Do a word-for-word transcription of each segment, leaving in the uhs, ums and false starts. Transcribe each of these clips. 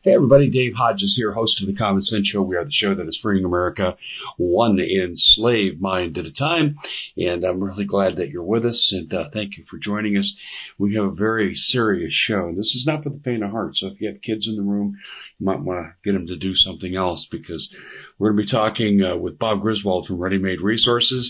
Hey everybody, Dave Hodges here, host of The Common Sense Show. We are the show that is freeing America one enslaved mind at a time. And I'm really glad that you're with us, and uh, thank you for joining us. We have a very serious show. This is not for the faint of heart, so if you have kids in the room, you might want to get them to do something else, because we're going to be talking uh, with Bob Griswold from Ready Made Resources.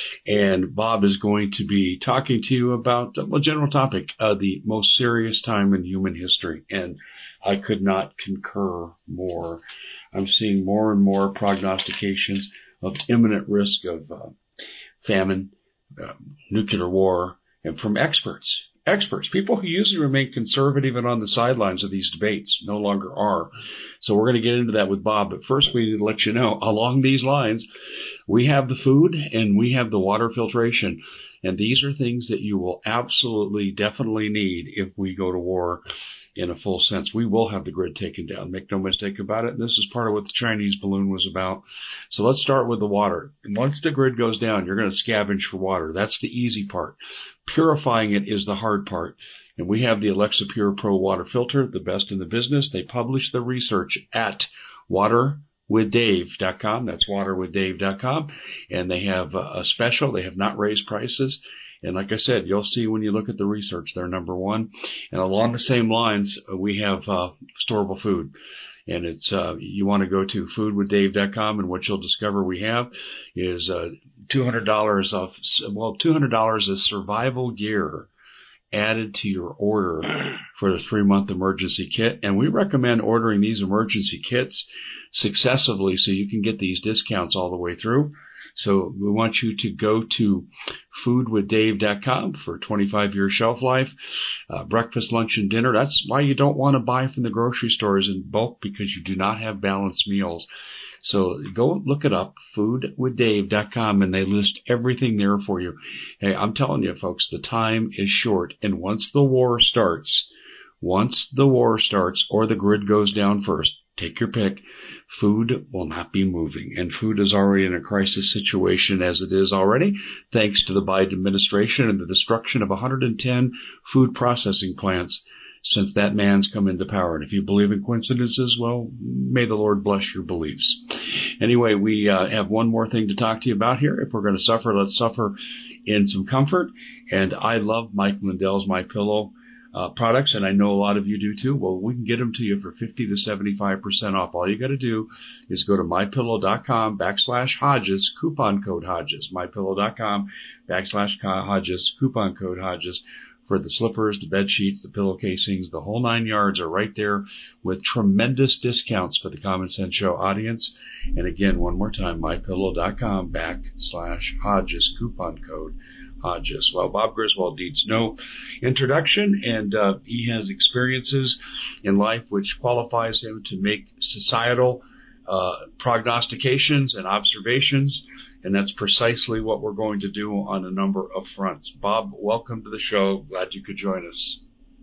And Bob is going to be talking to you about, well, general topic, uh, the most serious time in human history. And I could not concur more. I'm seeing more and more prognostications of imminent risk of uh, famine, uh, nuclear war, and from experts. Experts, people who usually remain conservative and on the sidelines of these debates, no longer are. So we're going to get into that with Bob. But first, we need to let you know, along these lines, we have the food and we have the water filtration. And these are things that you will absolutely, definitely need if we go to war. In a full sense, we will have the grid taken down. Make no mistake about it. And this is part of what the Chinese balloon was about. So let's start with the water. And once the grid goes down, you're going to scavenge for water. That's the easy part. Purifying it is the hard part. And we have the Alexa Pure Pro water filter, the best in the business. They publish the research at water with dave dot com. That's water with dave dot com. And they have a special. They have not raised prices. And like I said, you'll see when you look at the research, they're number one. And along the same lines, we have uh, storable food. And it's, uh, you want to go to food with dave dot com, and what you'll discover we have is uh, two hundred dollars of, well, two hundred dollars of survival gear added to your order for the three-month emergency kit. And we recommend ordering these emergency kits successively so you can get these discounts all the way through. So we want you to go to food with dave dot com for twenty-five year shelf life, uh, breakfast, lunch, and dinner. That's why you don't want to buy from the grocery stores in bulk, because you do not have balanced meals. So go look it up, food with dave dot com, and they list everything there for you. Hey, I'm telling you, folks, the time is short. And once the war starts, once the war starts or the grid goes down first, take your pick, food will not be moving. And food is already in a crisis situation as it is already, thanks to the Biden administration and the destruction of one hundred ten food processing plants since that man's come into power. And if you believe in coincidences, well, may the Lord bless your beliefs. Anyway, we uh, have one more thing to talk to you about here. If we're going to suffer, let's suffer in some comfort. And I love Mike Lindell's MyPillow Uh, products, and I know a lot of you do too. Well, we can get them to you for fifty to seventy-five percent off. All you got to do is go to mypillow.com backslash Hodges, coupon code Hodges, mypillow.com backslash Hodges, coupon code Hodges, for the slippers, the bed sheets, the pillow casings, the whole nine yards are right there with tremendous discounts for the Common Sense Show audience. And again, one more time, mypillow.com backslash Hodges, coupon code Hodges. Well, Bob Griswold needs no introduction, and uh, he has experiences in life which qualifies him to make societal uh, prognostications and observations, and that's precisely what we're going to do on a number of fronts. Bob, welcome to the show. Glad you could join us.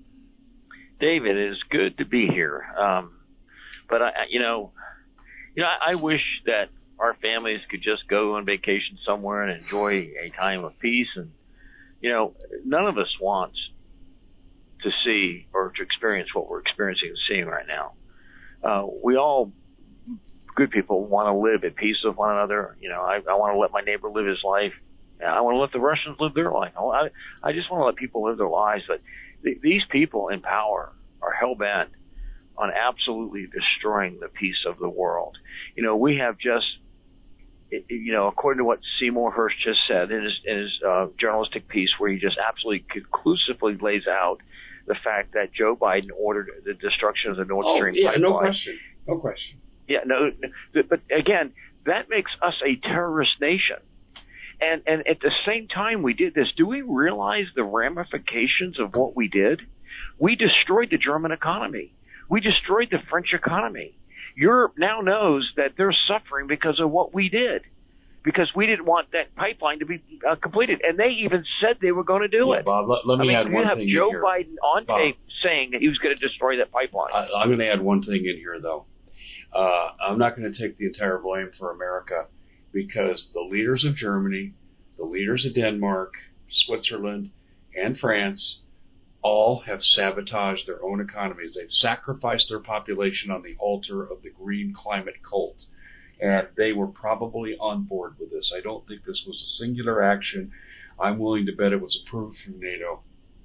David, it is good to be here. Um, but I, you know, you know, I, I wish that our families could just go on vacation somewhere and enjoy a time of peace. And, you know, none of us wants to see or to experience what we're experiencing and seeing right now. Uh, we all, good people, want to live at peace with one another. You know, I, I want to let my neighbor live his life. I want to let the Russians live their life. I, I just want to let people live their lives. But th- these people in power are hell-bent on absolutely destroying the peace of the world. You know, we have just, you know, according to what Seymour Hersh just said in his, in his uh, journalistic piece, where he just absolutely conclusively lays out the fact that Joe Biden ordered the destruction of the Nord oh, Stream yeah, pipeline. no question. No question. Yeah, no, but again, that makes us a terrorist nation. And, and at the same time we did this, do we realize the ramifications of what we did? We destroyed the German economy. We destroyed the French economy. Europe now knows that they're suffering because of what we did, because we didn't want that pipeline to be uh, completed. And they even said they were going to do yeah, it. Bob, let, let me I mean, add you one have thing Joe in here. Biden on Bob, tape saying that he was going to destroy that pipeline. I, I'm going to add one thing in here, though. Uh, I'm not going to take the entire blame for America, because the leaders of Germany, the leaders of Denmark, Switzerland, and France all have sabotaged their own economies. They've sacrificed their population on the altar of the green climate cult. And they were probably on board with this. I don't think this was a singular action. I'm willing to bet it was approved through NATO.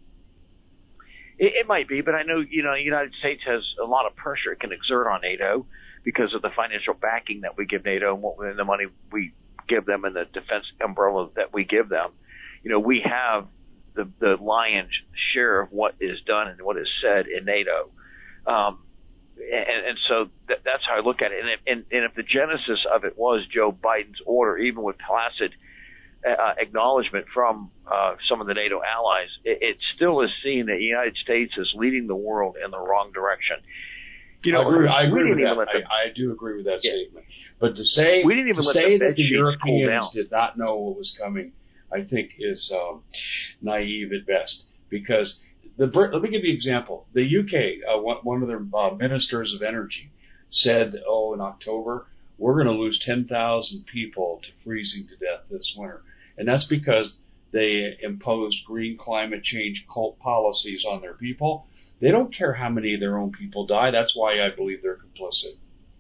It, it might be, but I know, you know, the United States has a lot of pressure it can exert on NATO because of the financial backing that we give NATO and, what, and the money we give them and the defense umbrella that we give them. You know, we have the, the lion's share of what is done and what is said in NATO. Um, and, and so that, that's how I look at it. And, and, and if the genesis of it was Joe Biden's order, even with tacit uh, acknowledgement from uh, some of the NATO allies, it, it still is seen that the United States is leading the world in the wrong direction. You know, I agree, I agree with that. The, I, I do agree with that yeah. statement. But to say, we didn't even to let say the that the Europeans Europeans did not know what was coming, I think is um, naive at best. Because the let me give you an example. The U K, uh, one, one of their uh, ministers of energy, said, "Oh, in October we're going to lose ten thousand people to freezing to death this winter," and that's because they imposed green climate change cult policies on their people. They don't care how many of their own people die. That's why I believe they're complicit.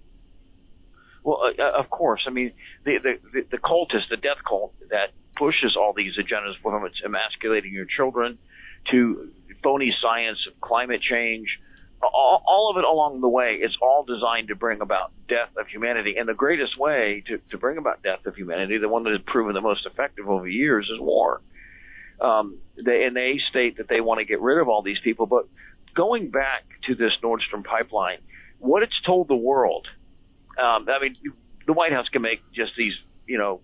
Well, uh, of course. I mean, the, the, the cult is the death cult that pushes all these agendas, from it's emasculating your children to phony science of climate change. All, all of it along the way, it's all designed to bring about death of humanity. And the greatest way to, to bring about death of humanity, the one that has proven the most effective over years, is war. Um, they, and they state that they want to get rid of all these people, but going back to this Nord Stream pipeline, what it's told the world, um, I mean, the White House can make just these, you know,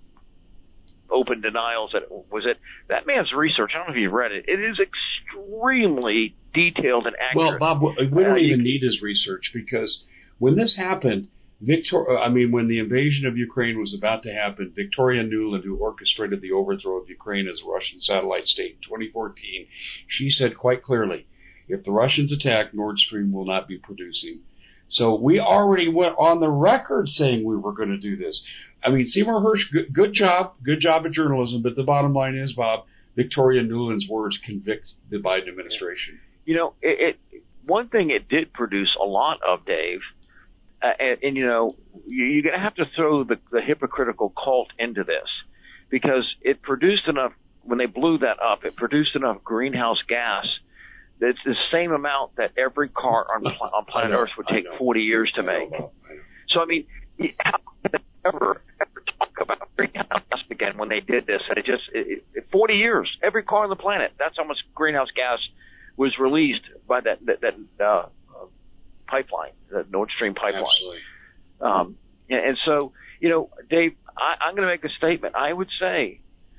open denials that was it. That man's research, I don't know if you've read it, it is extremely detailed and accurate. Well, Bob, we don't uh, even need his research because when this happened, Victor, I mean, when the invasion of Ukraine was about to happen, Victoria Nuland, who orchestrated the overthrow of Ukraine as a Russian satellite state in twenty fourteen, she said quite clearly, if the Russians attack, Nord Stream will not be producing. So we already went on the record saying we were going to do this. I mean, Seymour Hersh, good, good job, good job at journalism, but the bottom line is, Bob, Victoria Nuland's words convict the Biden administration. You know, it, it one thing it did produce a lot of, Dave, uh, and, and, you know, you, you're going to have to throw the, the hypocritical cult into this because it produced enough, when they blew that up, it produced enough greenhouse gas. It's the same amount that every car on, on planet know, Earth would take forty years to I make. know, I know. So, I mean, how could they ever, ever talk about greenhouse gas again when they did this? And it just, it, it, forty years, every car on the planet, that's how much greenhouse gas was released by that, that, that uh, pipeline, the Nord Stream pipeline. Absolutely. Um, and, and so, you know, Dave, I, I'm going to make a statement. I would say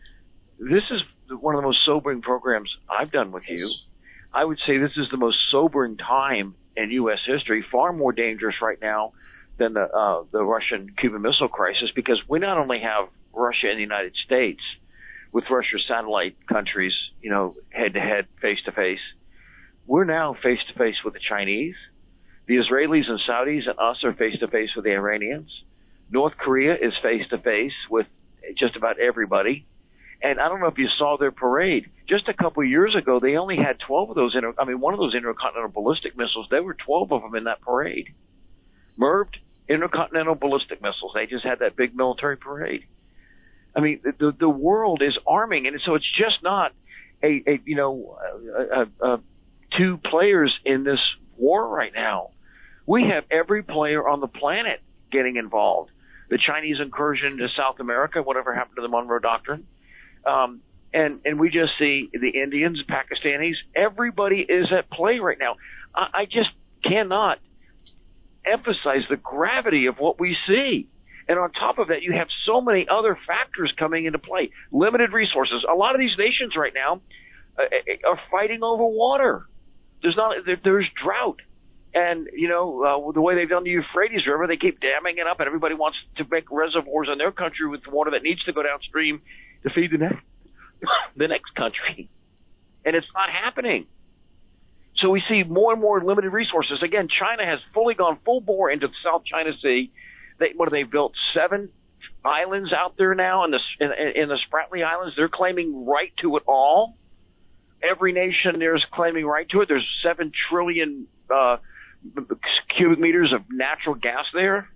this is one of the most sobering programs I've done with you. I would say this is the most sobering time in U S history, far more dangerous right now than the uh, the Russian-Cuban Missile Crisis, because we not only have Russia and the United States with Russia's satellite countries, you know, head-to-head, face-to-face. We're now face-to-face with the Chinese. The Israelis and Saudis and us are face-to-face with the Iranians. North Korea is face-to-face with just about everybody. And I don't know if you saw their parade. Just a couple of years ago, they only had twelve of those, inter- I mean, one of those intercontinental ballistic missiles. There were twelve of them in that parade. M I R B, intercontinental ballistic missiles. They just had that big military parade. I mean, the the world is arming, and so it's just not a, a you know, a, a, a two players in this war right now. We have every player on the planet getting involved. The Chinese incursion to South America, whatever happened to the Monroe Doctrine. Um, and, and we just see the Indians, Pakistanis, everybody is at play right now. I, I just cannot emphasize the gravity of what we see. And on top of that, you have so many other factors coming into play. Limited resources. A lot of these nations right now uh, are fighting over water. There's not, there, there's drought. And, you know, uh, the way they've done the Euphrates River, they keep damming it up, and everybody wants to make reservoirs in their country with water that needs to go downstream to feed the next, the next country. And it's not happening. So we see more and more limited resources. Again, China has fully gone full bore into the South China Sea. They, what have they built? Seven islands out there now in the, in, in the Spratly Islands. They're claiming right to it all. every nation there is claiming right to it. There's seven trillion uh, cubic meters of natural gas there.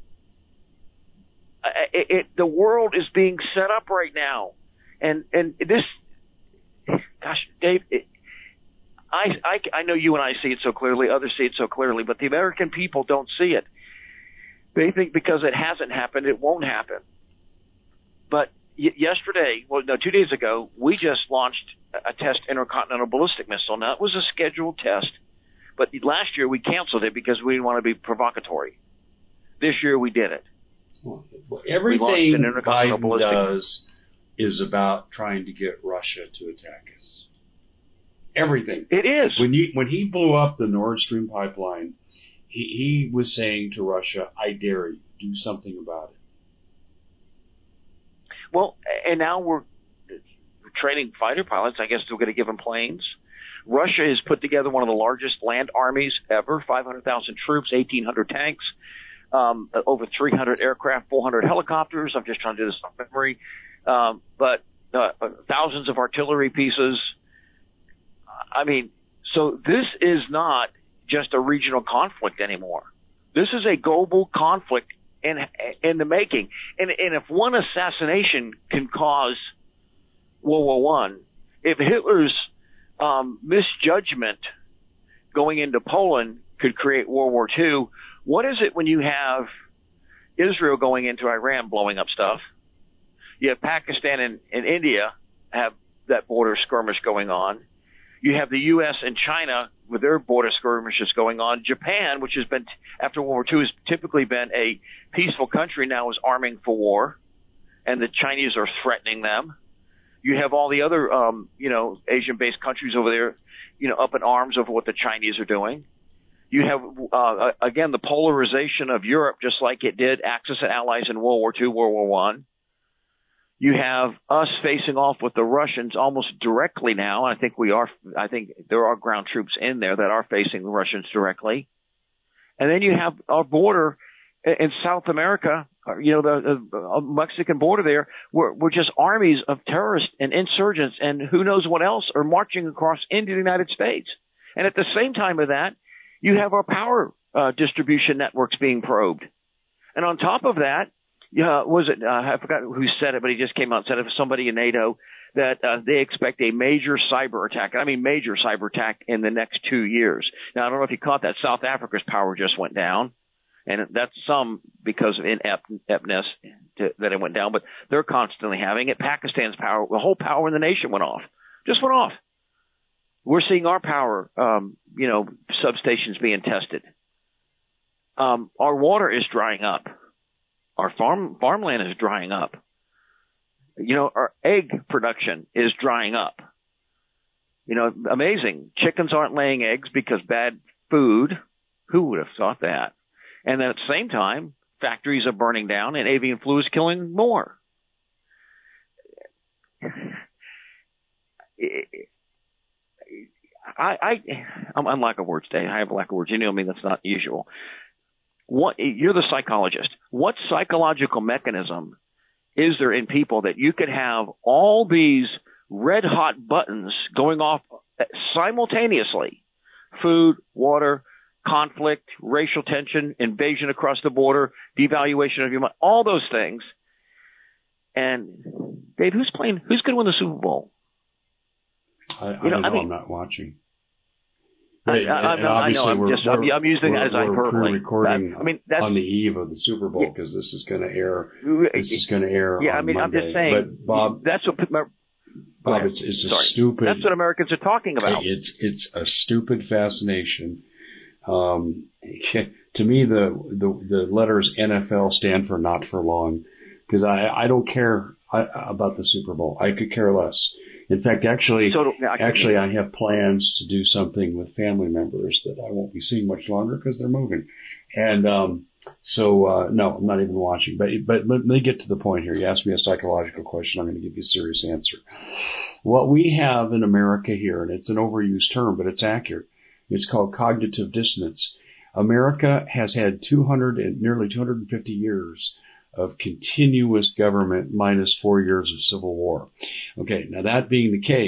It, it, the world is being set up right now, and and this, gosh, Dave, it, I, I I know you and I see it so clearly, others see it so clearly, but the American people don't see it. They think because it hasn't happened, it won't happen. But y- yesterday, well, no, two days ago, we just launched a test intercontinental ballistic missile. Now, it was a scheduled test, but last year we canceled it because we didn't want to be provocatory. This year we did it. Well, everything Biden does is about trying to get Russia to attack us. Everything. It is. When you, when he blew up the Nord Stream pipeline, he, he was saying to Russia, I dare you, do something about it. Well, and now we're training fighter pilots. I guess we're going to give them planes. Russia has put together one of the largest land armies ever, five hundred thousand troops, eighteen hundred tanks, um, over three hundred aircraft, four hundred helicopters. I'm just trying to do this off memory. Um, but uh, thousands of artillery pieces. I mean, so this is not just a regional conflict anymore. This is a global conflict in in the making. And, and if one assassination can cause World War One, if Hitler's um, misjudgment going into Poland could create World War Two, what is it when you have Israel going into Iran blowing up stuff? You have Pakistan and, and India have that border skirmish going on. You have the U S and China with their border skirmishes going on. Japan, which has been, after World War Two, has typically been a peaceful country, now is arming for war, and the Chinese are threatening them. You have all the other, um, you know, Asian-based countries over there, you know, up in arms over what the Chinese are doing. You have, uh, again, the polarization of Europe, just like it did Axis and allies in World War Two, World War One. You have us facing off with the Russians almost directly now. I think we are, I think there are ground troops in there that are facing the Russians directly. And then you have our border in South America, you know, the, the Mexican border there, where we're just armies of terrorists and insurgents and who knows what else are marching across into the United States. And at the same time of that, you have our power uh, distribution networks being probed. And on top of that, Yeah, was it? Uh, I forgot who said it, but he just came out and said it was somebody in NATO that uh, they expect a major cyber attack. I mean, major cyber attack in the next two years. Now, I don't know if you caught that. South Africa's power just went down, and that's some because of ineptness to, that it went down. But they're constantly having it. Pakistan's power, the whole power in the nation went off, just went off. We're seeing our power, um, you know, substations being tested. Um, our water is drying up. Our farm farmland is drying up. You know, our egg production is drying up. You know, amazing. Chickens aren't laying eggs because bad food. Who would have thought that? And then at the same time, factories are burning down and avian flu is killing more. I, I, I'm, I'm lack of words today. I have a lack of words. You know me, that's not usual. What, you're the psychologist. What psychological mechanism is there in people that you could have all these red hot buttons going off simultaneously? Food, water, conflict, racial tension, invasion across the border, devaluation of your money, all those things. And Dave, who's playing? Who's going to win the Super Bowl? I, I you know, don't know. I mean, I'm not watching. I, I, I, I know. I'm just. I'm, I'm using it as hyperbole. Recording I mean, that's, on the eve of the Super Bowl because this is going to air. This is going to air. Yeah, on I mean, Monday. I'm just saying. But Bob, that's what. Bob, it's it's a Sorry. stupid. That's what Americans are talking about. It's it's a stupid fascination. Um, to me, the the the letters N F L stand for not for long, because I I don't care about the Super Bowl. I could care less. In fact, actually, so, I actually, I have plans to do something with family members that I won't be seeing much longer because they're moving. And, um, so, uh, no, I'm not even watching, but, but let me get to the point here. You asked me a psychological question. I'm going to give you a serious answer. What we have in America here, and it's an overused term, but it's accurate. It's called cognitive dissonance. America has had two hundred and nearly two hundred fifty years of continuous government minus four years of civil war. Okay, now that being the case,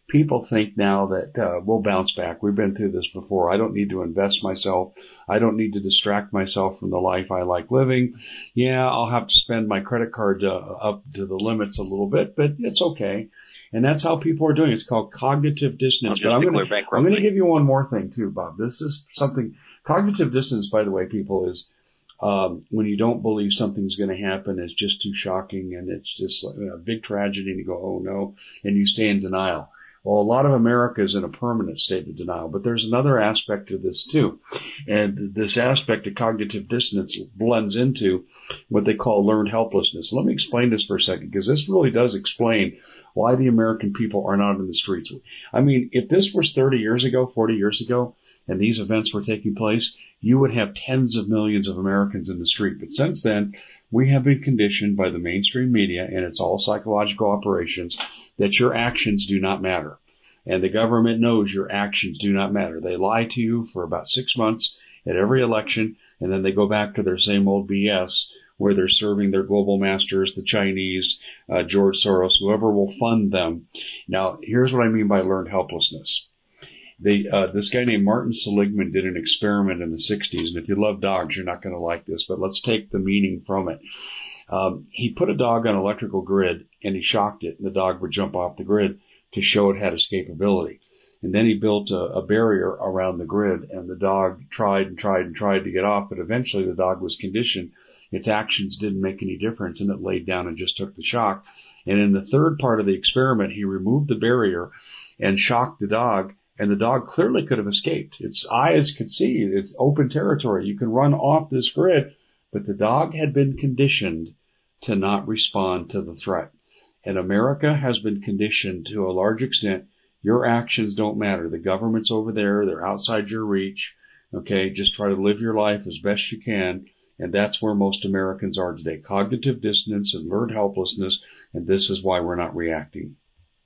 people think now that uh, we'll bounce back. We've been through this before. I don't need to invest myself. I don't need to distract myself from the life I like living. Yeah, I'll have to spend my credit card uh, up to the limits a little bit, but it's okay. And that's how people are doing it. It's called cognitive dissonance. But I'm going to I'm going to give you one more thing too, Bob. This is something. Cognitive dissonance, by the way, people, is um, when you don't believe something's going to happen. It's just too shocking, and it's just like a big tragedy. And you go, oh no, and you stay in denial. Well, a lot of America is in a permanent state of denial, but there's another aspect of this too. And this aspect of cognitive dissonance blends into what they call learned helplessness. Let me explain this for a second, because this really does explain why the American people are not in the streets. I mean, if this was thirty years ago, forty years ago, and these events were taking place, you would have tens of millions of Americans in the street. But since then, we have been conditioned by the mainstream media, and it's all psychological operations, that your actions do not matter. And the government knows your actions do not matter. They lie to you for about six months at every election, and then they go back to their same old B S where they're serving their global masters, the Chinese, uh, George Soros, whoever will fund them. Now, here's what I mean by learned helplessness. They, uh, this guy named Martin Seligman did an experiment in the sixties, and if you love dogs, you're not going to like this, but let's take the meaning from it. Um, he put a dog on an electrical grid, and he shocked it, and the dog would jump off the grid to show it had escapability. And then he built a, a barrier around the grid, and the dog tried and tried and tried to get off, but eventually the dog was conditioned. Its actions didn't make any difference, and it laid down and just took the shock. And in the third part of the experiment, he removed the barrier and shocked the dog, and the dog clearly could have escaped. Its eyes could see. It's open territory. You can run off this grid, but the dog had been conditioned to not respond to the threat. And America has been conditioned to a large extent. Your actions don't matter. The government's over there. They're outside your reach. Okay, just try to live your life as best you can. And that's where most Americans are today. Cognitive dissonance and learned helplessness. And this is why we're not reacting.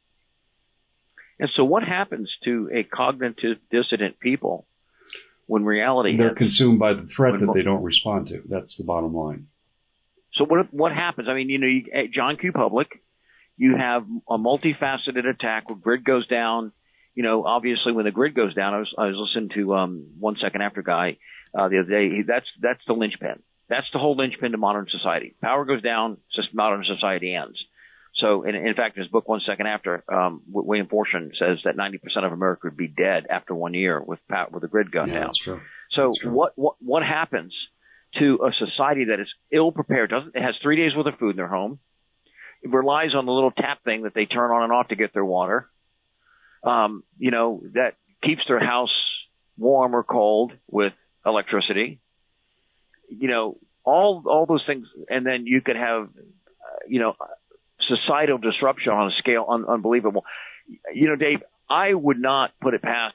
And so what happens to a cognitive dissident people when reality They're hits? consumed by the threat when, that they don't respond to. That's the bottom line. So what what happens? I mean, you know, you, John Q. Public, you have a multifaceted attack where grid goes down. You know, obviously when the grid goes down, I was, I was listening to um, One Second After guy uh, the other day. He, that's that's the linchpin. That's the whole linchpin to modern society. Power goes down, just modern society ends. So, in, in fact, in his book, One Second After, um, William Forstchen says that ninety percent of America would be dead after one year with power, with the grid gone yeah, down. That's true. So, that's true. what what what happens to a society that is ill prepared? Doesn't it has three days worth of food in their home? It relies on the little tap thing that they turn on and off to get their water. Um, you know, that keeps their house warm or cold with electricity. You know, all all those things, and then you could have, uh, you know. societal disruption on a scale un- unbelievable. You know, Dave, I would not put it past.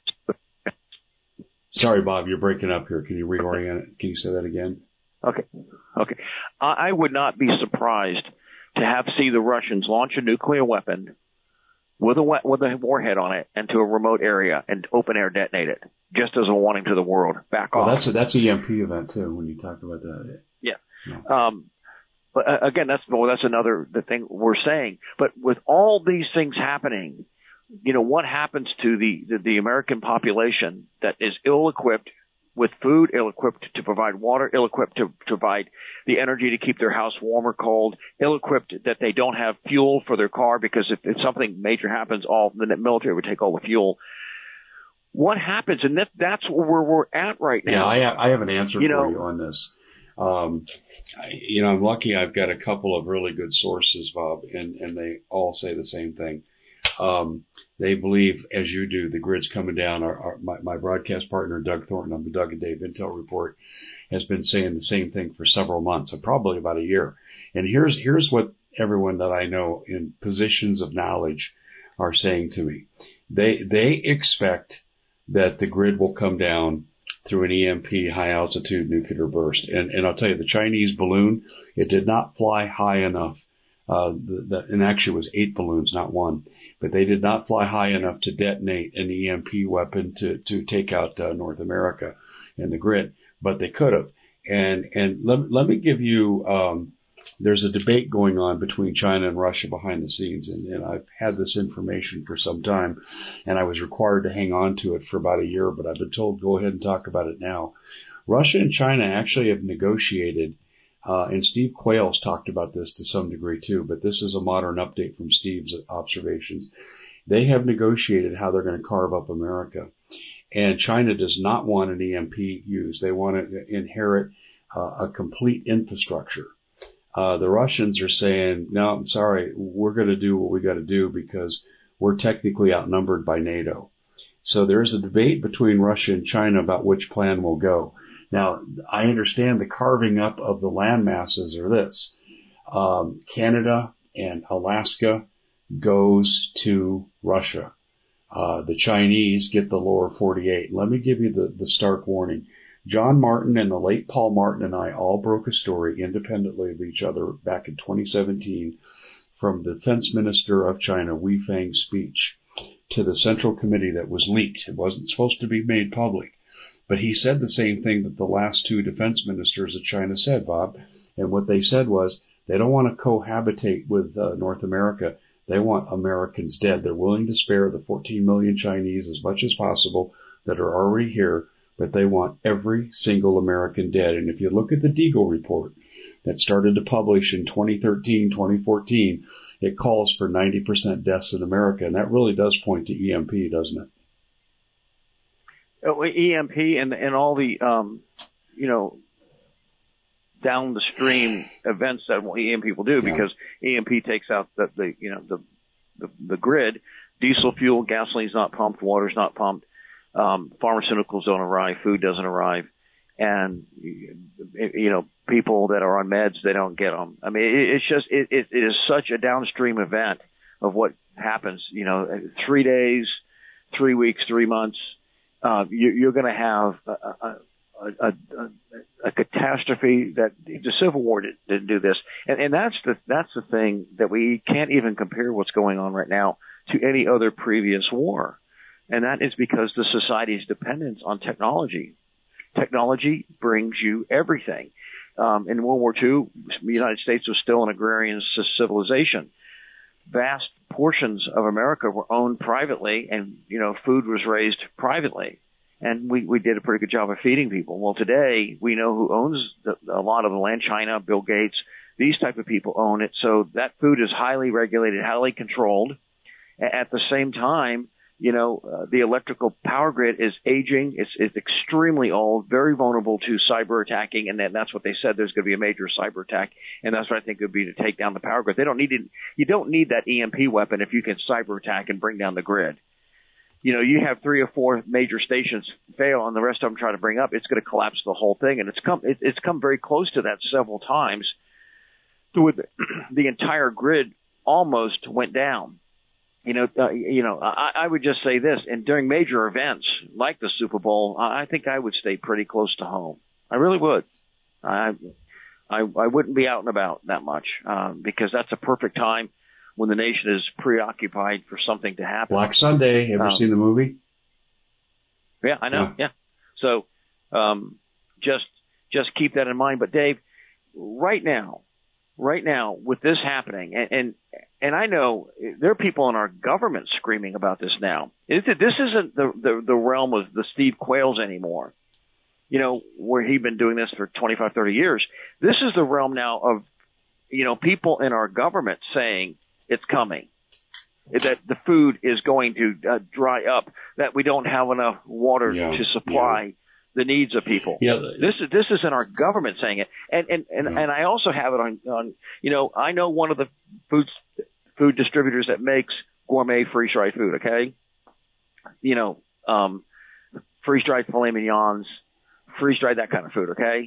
Sorry, Bob, you're breaking up here. Can you reorient it? Can you say that again? Okay. Okay. I, I would not be surprised to have see the Russians launch a nuclear weapon with a with a warhead on it into a remote area and open air detonate it, just as a warning to the world. Back well, off. That's a, that's an E M P event too. When you talk about that. Yeah. No. Um, But uh, again, that's well, that's another the thing we're saying. But with all these things happening, you know, what happens to the, the, the American population that is ill-equipped with food, ill-equipped to provide water, ill-equipped to provide the energy to keep their house warm or cold, ill-equipped that they don't have fuel for their car because if, if something major happens, all the military would take all the fuel. What happens? And that, that's where we're at right now. Yeah, I have, I have an answer you for know, you on this. Um, I, you know, I'm lucky I've got a couple of really good sources, Bob, and, and they all say the same thing. Um, they believe, as you do, the grid's coming down. Our, our, my, my broadcast partner, Doug Thornton, on the Doug and Dave Intel Report, has been saying the same thing for several months, probably about a year. And here's, here's what everyone that I know in positions of knowledge are saying to me. They, they expect that the grid will come down through an E M P high altitude nuclear burst. And, and I'll tell you, the Chinese balloon, it did not fly high enough. Uh, the, the, and actually it was eight balloons, not one, but they did not fly high enough to detonate an E M P weapon to, to take out uh, North America and the grid, but they could have. And, and let, let me give you, um, there's a debate going on between China and Russia behind the scenes, and, and I've had this information for some time, and I was required to hang on to it for about a year, but I've been told go ahead and talk about it now. Russia and China actually have negotiated, uh, and Steve Quayle's talked about this to some degree too, but this is a modern update from Steve's observations. They have negotiated how they're going to carve up America. And China does not want an E M P used. They want to inherit uh, a complete infrastructure. Uh, the Russians are saying, no, I'm sorry, we're going to do what we got to do because we're technically outnumbered by NATO. So there is a debate between Russia and China about which plan will go. Now, I understand the carving up of the land masses are this. Um, Canada and Alaska goes to Russia. Uh, the Chinese get the lower forty-eight. Let me give you the, the stark warning. John Martin and the late Paul Martin and I all broke a story independently of each other back in twenty seventeen from the defense minister of China, Wei Fang's speech to the Central Committee that was leaked. It wasn't supposed to be made public. But he said the same thing that the last two defense ministers of China said, Bob. And what they said was they don't want to cohabitate with uh, North America. They want Americans dead. They're willing to spare the fourteen million Chinese as much as possible that are already here, but they want every single American dead. And if you look at the Deagle report that started to publish in twenty thirteen, twenty fourteen, it calls for ninety percent deaths in America. And that really does point to E M P, doesn't it? Oh, E M P and, and all the, um, you know, down the stream events that E M P will do, yeah. Because E M P takes out the, the you know, the, the, the grid. Diesel fuel, gasoline's not pumped, water's not pumped. Um, pharmaceuticals don't arrive, food doesn't arrive. And, you know, people that are on meds, they don't get them. I mean, it, it's just, it, it, it is such a downstream event of what happens, you know, three days, three weeks, three months. Uh, you, you're going to have a, a, a, a, a catastrophe that the Civil War did, didn't do this. And, and that's the, that's the thing that we can't even compare what's going on right now to any other previous war. And that is because the society's dependence on technology. Technology brings you everything. Um, in World War Two, the United States was still an agrarian civilization. Vast portions of America were owned privately, and, you know, food was raised privately. And we, we did a pretty good job of feeding people. Well, today, we know who owns the, a lot of the land. China, Bill Gates, these type of people own it. So that food is highly regulated, highly controlled. At the same time, you know, uh, the electrical power grid is aging. It's, it's extremely old, very vulnerable to cyber attacking. And then that's what they said. There's going to be a major cyber attack. And that's what I think it would be, to take down the power grid. They don't need it. You don't need that E M P weapon if you can cyber attack and bring down the grid. You know, you have three or four major stations fail and the rest of them try to bring up, it's going to collapse the whole thing. And it's come, it, it's come very close to that several times. So the, the entire grid almost went down. You know, uh, you know, I, I would just say this, and during major events like the Super Bowl, I think I would stay pretty close to home. I really would. I, I, I wouldn't be out and about that much, um, because that's a perfect time when the nation is preoccupied for something to happen. Black Sunday. Ever um, seen the movie? Yeah, I know. Yeah. yeah. So, um, just, just keep that in mind. But Dave, right now, right now with this happening, and, and, and I know there are people in our government screaming about this now. This isn't the, the, the realm of the Steve Quayles anymore, you know, where he'd been doing this for twenty-five, thirty years. This is the realm now of, you know, people in our government saying it's coming, that the food is going to uh, dry up, that we don't have enough water yeah, to supply yeah. the needs of people. Yeah. This is, this is in our government saying it. And, and, and, yeah. and I also have it on, on, you know, I know one of the food, food distributors that makes gourmet freeze-dried food, okay? You know, um, freeze-dried filet mignons, freeze-dried, that kind of food, okay?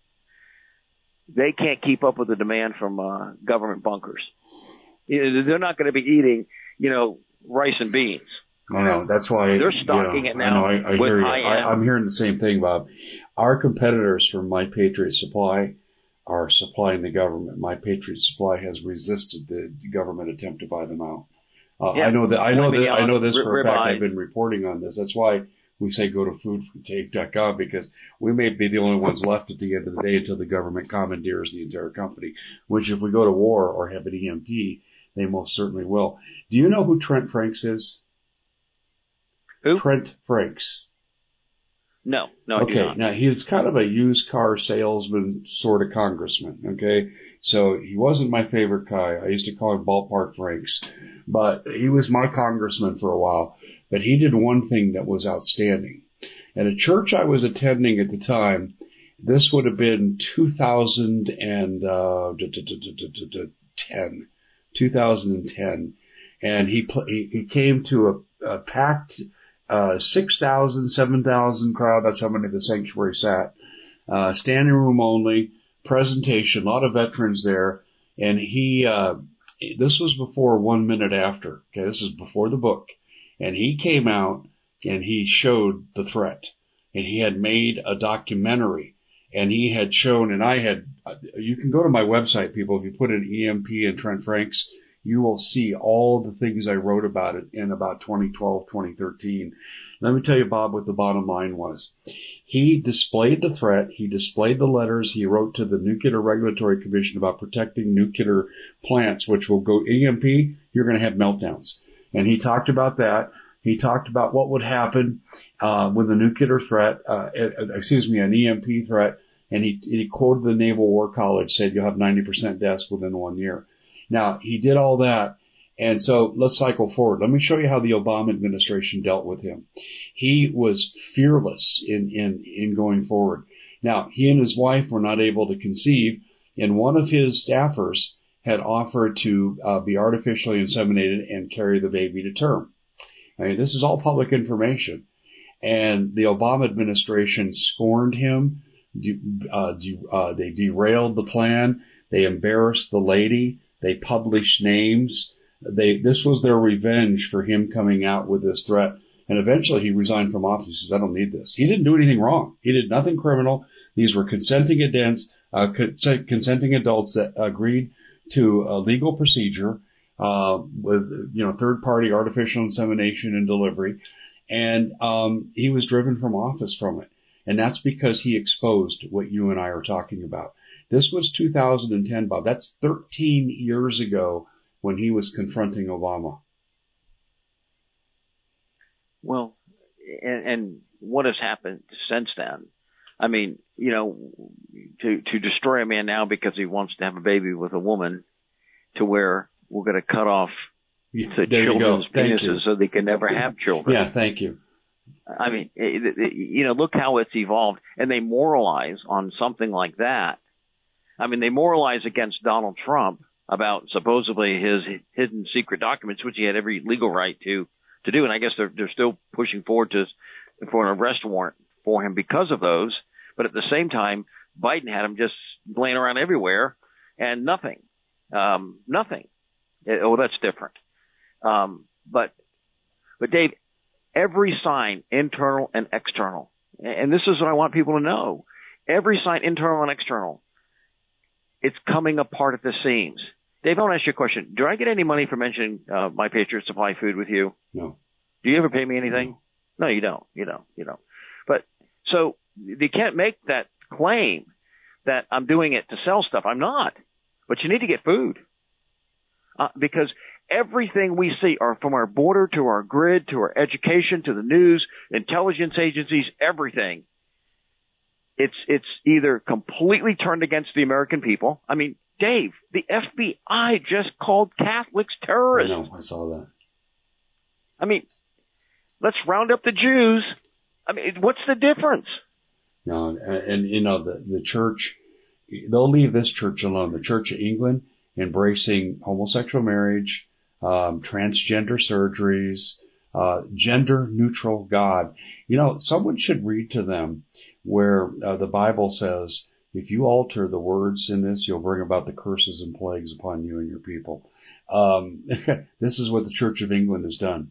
They can't keep up with the demand from, uh, government bunkers. You know, they're not going to be eating, you know, rice and beans. I know. That's why they're stocking yeah, it now. I know. I, I with hear you. high I, I'm hearing the same thing, Bob. Our competitors from My Patriot Supply are supplying the government. My Patriot Supply has resisted the government attempt to buy them out. Uh, yeah. I know that. I know that. I know this for a fact. I've been reporting on this. That's why we say go to food take dot com because we may be the only ones left at the end of the day until the government commandeers the entire company, which if we go to war or have an E M P, they most certainly will. Do you know who Trent Franks is? Who? Trent Franks. No, no, I okay, do not. Now he's kind of a used car salesman sort of congressman, okay? So he wasn't my favorite guy. I used to call him Ballpark Franks, but he was my congressman for a while. But he did one thing that was outstanding. At a church I was attending at the time, this would have been two thousand ten, two thousand ten, and he he, he came to a, a packed uh six thousand, seven thousand crowd. That's how many the sanctuary sat. Uh standing room only, presentation, a lot of veterans there, and he uh this was before One Minute After. Okay, this is before the book. And he came out and he showed the threat, and he had made a documentary, and he had shown, and I had, you can go to my website, people, if you put in E M P and Trent Franks, you will see all the things I wrote about it in about twenty twelve, twenty thirteen. Let me tell you, Bob, what the bottom line was. He displayed the threat. He displayed the letters he wrote to the Nuclear Regulatory Commission about protecting nuclear plants, which will go E M P, you're going to have meltdowns. And he talked about that. He talked about what would happen uh with a nuclear threat, uh excuse me, an E M P threat. And he, he quoted the Naval War College, said you'll have ninety percent deaths within one year. Now, he did all that. And so let's cycle forward. Let me show you how the Obama administration dealt with him. He was fearless in, in, in going forward. Now, he and his wife were not able to conceive, and one of his staffers had offered to uh, be artificially inseminated and carry the baby to term. I mean, this is all public information. And the Obama administration scorned him. Uh, de- uh, they derailed the plan. They embarrassed the lady. They published names. They, this was their revenge for him coming out with this threat. And eventually he resigned from office. He says, I don't need this. He didn't do anything wrong. He did nothing criminal. These were consenting adults, uh, consenting adults that agreed to a legal procedure, uh, with, you know, third party artificial insemination and delivery. And, um, he was driven from office from it. And that's because he exposed what you and I are talking about. This was two thousand ten, Bob. That's thirteen years ago when he was confronting Obama. Well, and, and what has happened since then? I mean, you know, to, to destroy a man now because he wants to have a baby with a woman, to where we're going to cut off Yeah, the children's penises so they can never have children. Yeah, thank you. I mean, it, it, you know, look how it's evolved, and they moralize on something like that. I mean, they moralize against Donald Trump about supposedly his hidden secret documents, which he had every legal right to, to do. And I guess they're, they're still pushing forward to, for an arrest warrant for him because of those. But at the same time, Biden had him just laying around everywhere and nothing, um, nothing. It, oh, that's different. Um, but, but Dave, every sign, internal and external, and this is what I want people to know, every sign, internal and external, it's coming apart at the seams. Dave, I want to ask you a question. Do I get any money for mentioning uh, My Patriot Supply Food with you? No. Do you ever pay me anything? No, you don't. You don't. You don't. But so you can't make that claim that I'm doing it to sell stuff. I'm not. But you need to get food. Uh, because everything we see, are from our border to our grid to our education to the news, intelligence agencies, everything. It's it's either completely turned against the American people. I mean, Dave, the F B I just called Catholics terrorists. I know, I saw that. I mean, let's round up the Jews. I mean, what's the difference? No, and, and you know, the, the church, they'll leave this church alone. The Church of England embracing homosexual marriage, um, transgender surgeries, uh, gender neutral God. You know, someone should read to them where uh, the Bible says, if you alter the words in this, you'll bring about the curses and plagues upon you and your people. Um, this is what the Church of England has done.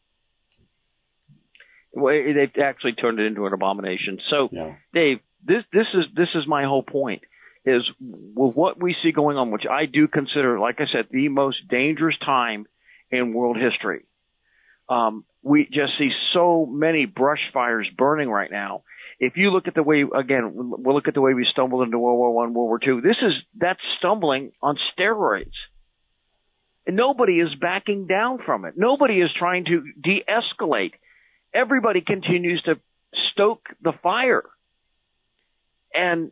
Well, they've actually turned it into an abomination. So, yeah. Dave, this this is this is my whole point. Is with what we see going on, which I do consider, like I said, the most dangerous time in world history. Um, we just see so many brush fires burning right now. If you look at the way, again, we'll look at the way we stumbled into World War One, World War Two. This is, that's stumbling on steroids. And nobody is backing down from it. Nobody is trying to de-escalate. Everybody continues to stoke the fire. And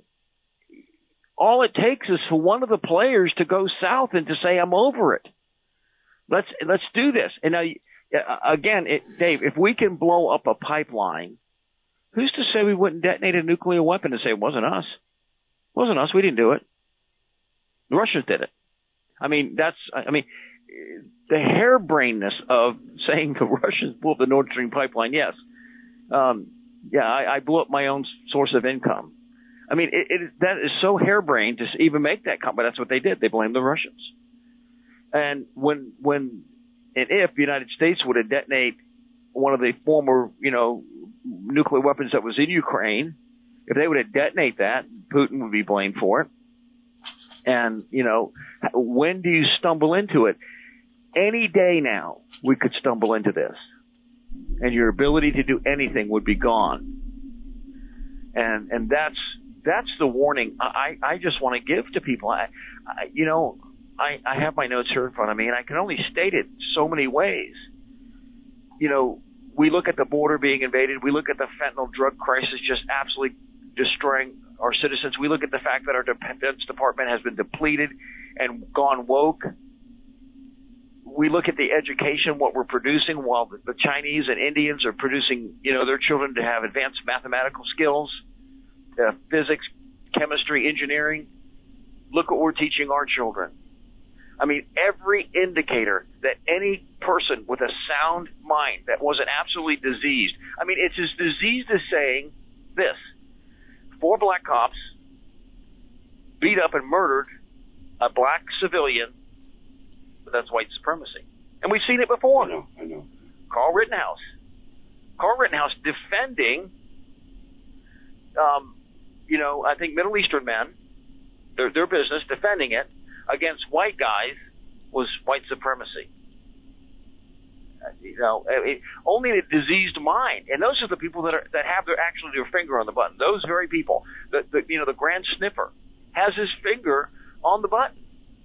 all it takes is for one of the players to go south and to say, I'm over it. Let's, let's do this. And now, again, it, Dave, if we can blow up a pipeline, who's to say we wouldn't detonate a nuclear weapon and say it wasn't us? It wasn't us. We didn't do it. The Russians did it. I mean, that's, I mean, the harebrainness of saying the Russians blew up the Nord Stream pipeline, yes. Um, yeah, I, I blew up my own source of income. I mean, it, it, that is so harebrained to even make that comment. But that's what they did. They blamed the Russians. And when, when, and if the United States were to detonate one of the former, you know, nuclear weapons that was in Ukraine, if they were to detonate that, Putin would be blamed for it. And, you know, when do you stumble into it? Any day now, we could stumble into this. And your ability to do anything would be gone. And, and that's, that's the warning I, I just want to give to people. I, I you know, I, I have my notes here in front of me, and I can only state it so many ways. You know, we look at the border being invaded. We look at the fentanyl drug crisis just absolutely destroying our citizens. We look at the fact that our Defense Department has been depleted and gone woke. We look at the education, what we're producing, while the, the Chinese and Indians are producing, you know, their children to have advanced mathematical skills, uh, physics, chemistry, engineering. Look what we're teaching our children. I mean, every indicator that any person with a sound mind that wasn't absolutely diseased, I mean, it's as diseased as saying this. Four black cops beat up and murdered a black civilian, but that's white supremacy. And we've seen it before. I know, I know. Carl Rittenhouse. Carl Rittenhouse defending, um, you know, I think Middle Eastern men, their, their business, defending it against white guys was white supremacy. Uh, you know, I mean, only a diseased mind, and those are the people that are that have their actually their finger on the button. Those very people, the, the you know the grand sniffer has his finger on the button,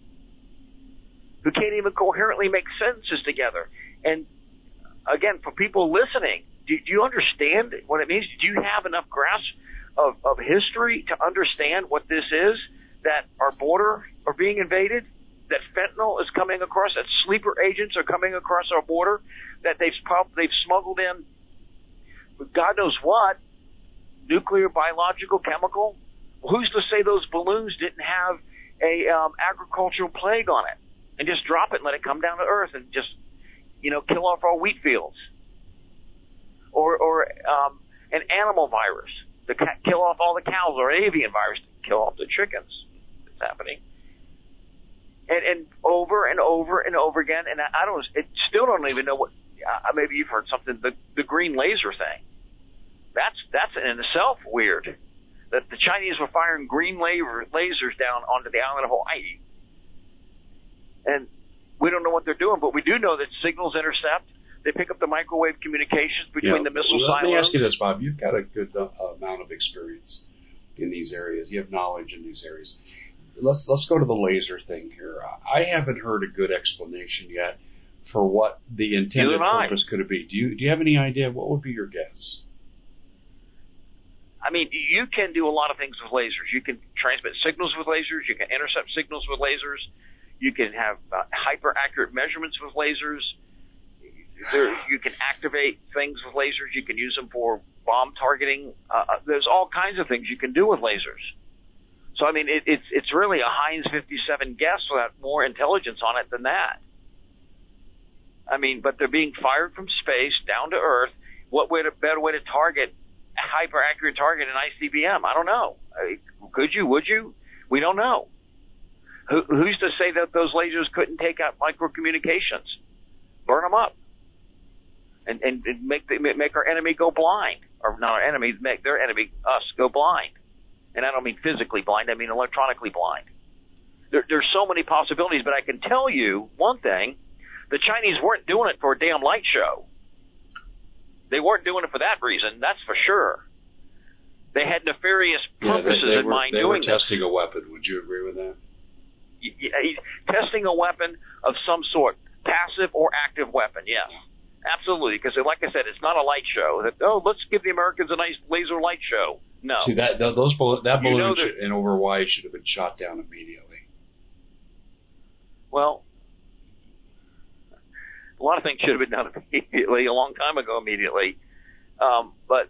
who can't even coherently make sentences together. And again, for people listening, do, do you understand what it means? Do you have enough grasp of, of history to understand what this is? That our border are being invaded, that fentanyl is coming across, that sleeper agents are coming across our border, that they've they've smuggled in God knows what, nuclear, biological, chemical. Who's to say those balloons didn't have a um, agricultural plague on it, and just drop it and let it come down to earth and just, you know, kill off our wheat fields, or or um, an animal virus to ca- kill off all the cows, or an avian virus to kill off the chickens. Happening, and and over and over and over again, and I, I don't, it still don't even know what. Uh, maybe you've heard something. The the green laser thing. That's that's in itself weird. That the Chinese were firing green laser, lasers down onto the island of Hawaii, and we don't know what they're doing, but we do know that signals intercept. They pick up the microwave communications between yeah. the missile well, silos. Let me ask you this, Bob. You've got a good uh, amount of experience in these areas. You have knowledge in these areas. Let's let's go to the laser thing here. I haven't heard a good explanation yet for what the intended purpose could be. Do you do you have any idea? What would be your guess? I mean, you can do a lot of things with lasers. You can transmit signals with lasers. You can intercept signals with lasers. You can have uh, hyper accurate measurements with lasers. There, you can activate things with lasers. You can use them for bomb targeting. Uh, there's all kinds of things you can do with lasers. So, I mean, it, it's it's really a Heinz fifty-seven guess without more intelligence on it than that. I mean, but they're being fired from space down to Earth. What way to, better way to target a hyper-accurate target in I C B M? I don't know. Could you? Would you? We don't know. Who, who's to say that those lasers couldn't take out microcommunications, burn them up, and, and, and make the, make our enemy go blind, or not our enemy, make their enemy, us, go blind. And I don't mean physically blind, I mean electronically blind. There, there's so many possibilities, but I can tell you one thing, the Chinese weren't doing it for a damn light show. They weren't doing it for that reason, that's for sure. They had nefarious purposes yeah, they, they in were, mind they doing were testing this. a weapon. Would you agree with that? Testing a weapon of some sort, passive or active weapon, yes. Absolutely, because like I said, it's not a light show. That, oh, let's give the Americans a nice laser light show. No. See, that those that balloon you know should, in over Hawaii should have been shot down immediately. Well, a lot of things should have been done immediately, a long time ago immediately. Um, but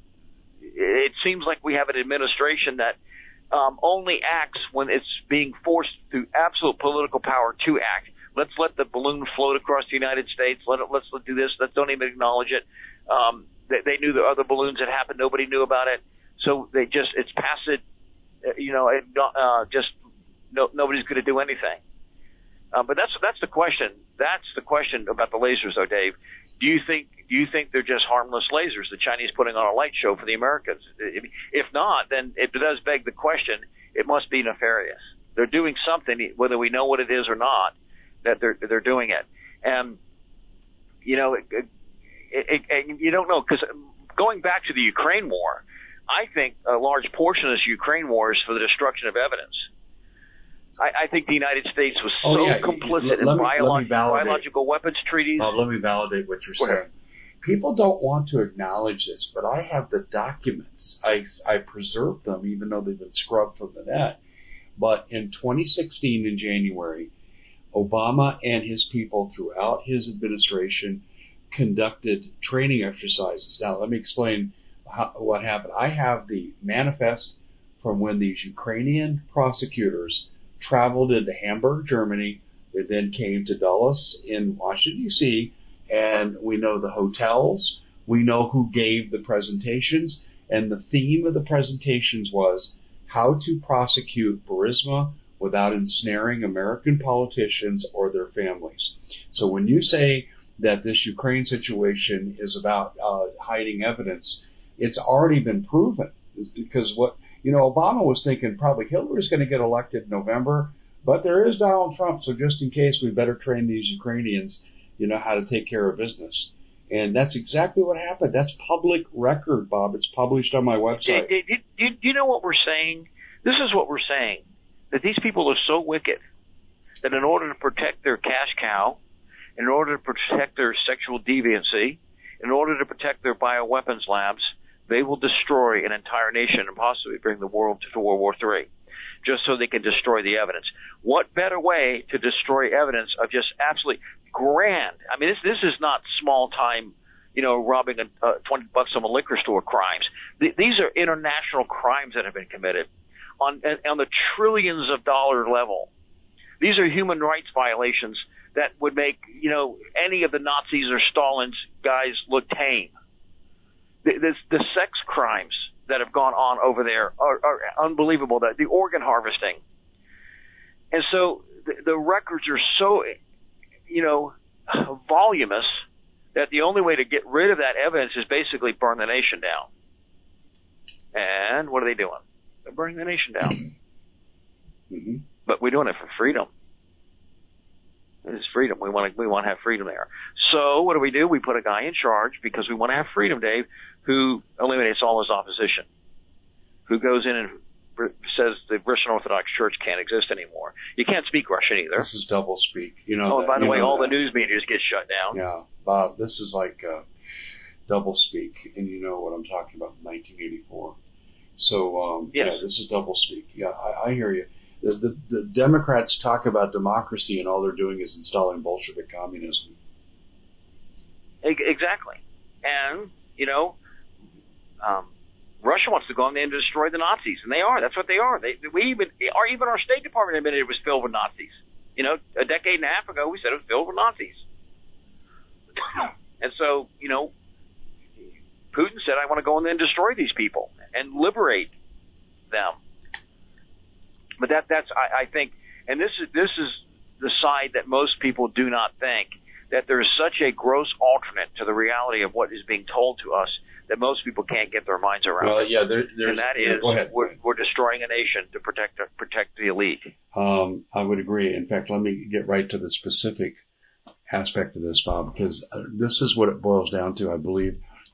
it seems like we have an administration that um, only acts when it's being forced through absolute political power to act. Let's let the balloon float across the United States. Let it, let's do this. Let's don't even acknowledge it. Um, they, they knew the other balloons had happened. Nobody knew about it. So they just, it's passive, you know, it, uh, just no, nobody's going to do anything. Uh, but that's, that's the question. That's the question about the lasers though, Dave. Do you think, do you think they're just harmless lasers, the Chinese putting on a light show for the Americans? If not, then it does beg the question, it must be nefarious. They're doing something, whether we know what it is or not, that they're they're doing it, and you know, it, it, it, it, you don't know, because going back to the Ukraine war, I think a large portion of this Ukraine war is for the destruction of evidence. I, I think the United States was oh, so yeah. complicit let, in let me, biolo- let me biological weapons treaties. Uh, let me validate what you're saying. People don't want to acknowledge this, but I have the documents. I I preserve them, even though they've been scrubbed from the net. But in twenty sixteen, in January, Obama and his people throughout his administration conducted training exercises. Now, let me explain how, what happened. I have the manifest from when these Ukrainian prosecutors traveled into Hamburg, Germany. They then came to Dulles in Washington, D C, and we know the hotels. We know who gave the presentations, and the theme of the presentations was how to prosecute Burisma without ensnaring American politicians or their families. So when you say that this Ukraine situation is about uh, hiding evidence, it's already been proven. Because what, you know, Obama was thinking probably Hillary's going to get elected in November, but there is Donald Trump, so just in case, we better train these Ukrainians, you know, how to take care of business. And that's exactly what happened. That's public record, Bob. It's published on my website. Do, do, do, do you know what we're saying? This is what we're saying. That these people are so wicked that in order to protect their cash cow, in order to protect their sexual deviancy, in order to protect their bioweapons labs, they will destroy an entire nation and possibly bring the world to World War Three, just so they can destroy the evidence. What better way to destroy evidence of just absolutely grand? I mean, this this is not small time, you know, robbing a, uh, twenty bucks from a liquor store crimes. Th- these are international crimes that have been committed on on the trillions of dollar level. These are human rights violations that would make, you know, any of the Nazis or Stalin's guys look tame. The, the, the sex crimes that have gone on over there are, are unbelievable. The, the organ harvesting. And so the, the records are so, you know, voluminous that the only way to get rid of that evidence is basically burn the nation down. And what are they doing? They're burning the nation down. Mm-hmm. But we're doing it for freedom. It's freedom. We want to, we want to have freedom there. So what do we do? We put a guy in charge because we want to have freedom, Dave, who eliminates all his opposition, who goes in and says the Russian Orthodox Church can't exist anymore. You can't speak Russian either. This is double speak. You know. Oh, and by the way, all that. the news media get shut down. Yeah, Bob, this is like uh, double speak, and you know what I'm talking about. nineteen eighty-four. So um, yes. yeah, this is double speak. Yeah, I, I hear you. The, the, the Democrats talk about democracy, and all they're doing is installing Bolshevik communism. Exactly. And, you know, um, Russia wants to go in there and destroy the Nazis, and they are. That's what they are. They, we even, or even our State Department admitted it was filled with Nazis. You know, a decade and a half ago, we said it was filled with Nazis. And so, you know, Putin said, I want to go in there and destroy these people and liberate them. But that, that's, I, I think, and this is, this is the side that most people do not think, that there is such a gross alternate to the reality of what is being told to us that most people can't get their minds around. Well, yeah, there, there's, and that is, go ahead. we're, we're destroying a nation to protect, protect the elite. Um, I would agree. In fact, let me get right to the specific aspect of this, Bob, because this is what it boils down to, I believe.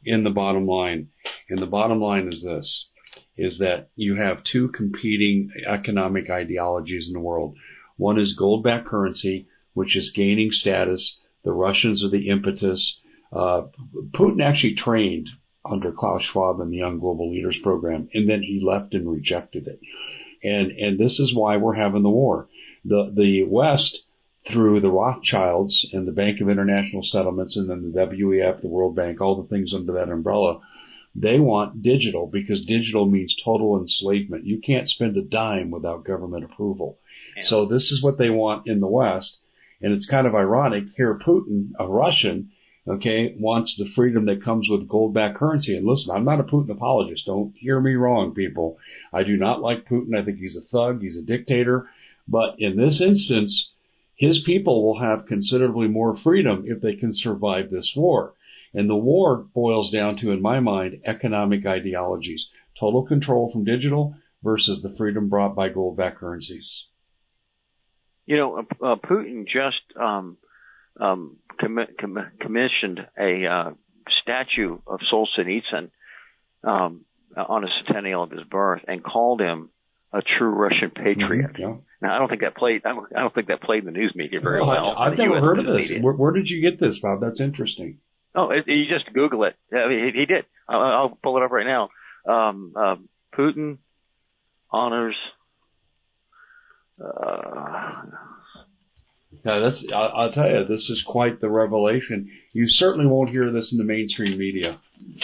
in the bottom line. And the bottom line is this, is that you have two competing economic ideologies in the world. One is gold-backed currency, which is gaining status. The Russians are the impetus. Uh, Putin actually trained under Klaus Schwab in the Young Global Leaders program, and then he left and rejected it. And, and this is why we're having the war. The, the West, through the Rothschilds and the Bank of International Settlements and then the W E F, the World Bank, all the things under that umbrella, they want digital because digital means total enslavement. You can't spend a dime without government approval. Yeah. So this is what they want in the West. And it's kind of ironic. Here, Putin, a Russian, okay, wants the freedom that comes with gold-backed currency. And listen, I'm not a Putin apologist. Don't hear me wrong, people. I do not like Putin. I think he's a thug. He's a dictator. But in this instance, his people will have considerably more freedom if they can survive this war. And the war boils down to, in my mind, economic ideologies. Total control from digital versus the freedom brought by gold-backed currencies. You know, uh, Putin just um, um, com- com- commissioned a uh, statue of Solzhenitsyn um, on a centennial of his birth and called him a true Russian patriot. Mm-hmm, yeah. Now, I don't think that played. I don't, I don't think that played in the news media very no, well. I, I've never heard of this. Where, where did you get this, Bob? That's interesting. Oh, it, you just Google it. I mean, he, he did. I'll, I'll pull it up right now. Um, uh, Putin honors. Uh, now that's. I'll, I'll tell you, this is quite the revelation. You certainly won't hear this in the mainstream media.